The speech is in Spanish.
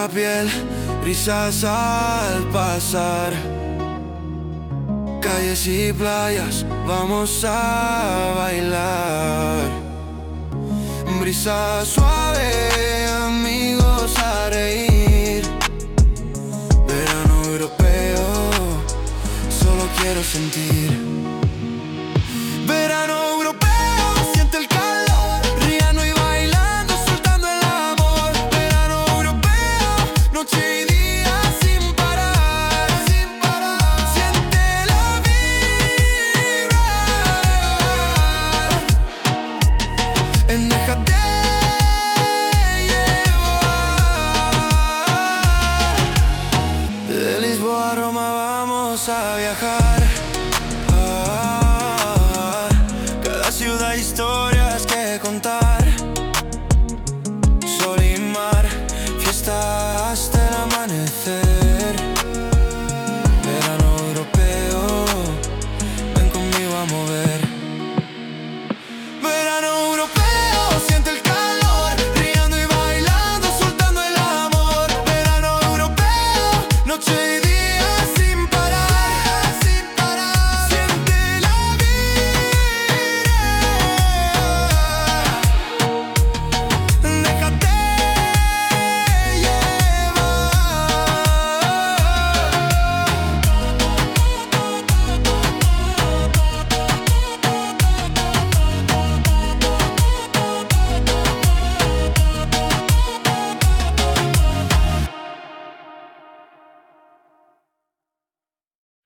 piel, brisas al pasar. Calles y playas, vamos a bailar. Brisa suave, amigos a reír. Verano europeo, solo quiero sentir. Verano europeo, siente el calor, riendo y bailando, soltando el amor. Verano europeo, noche y día sin parar, sin parar. Siente la vibra en déjate llevar. De Lisboa a Roma vamos a viajar. Cada ciudad, historias que contar.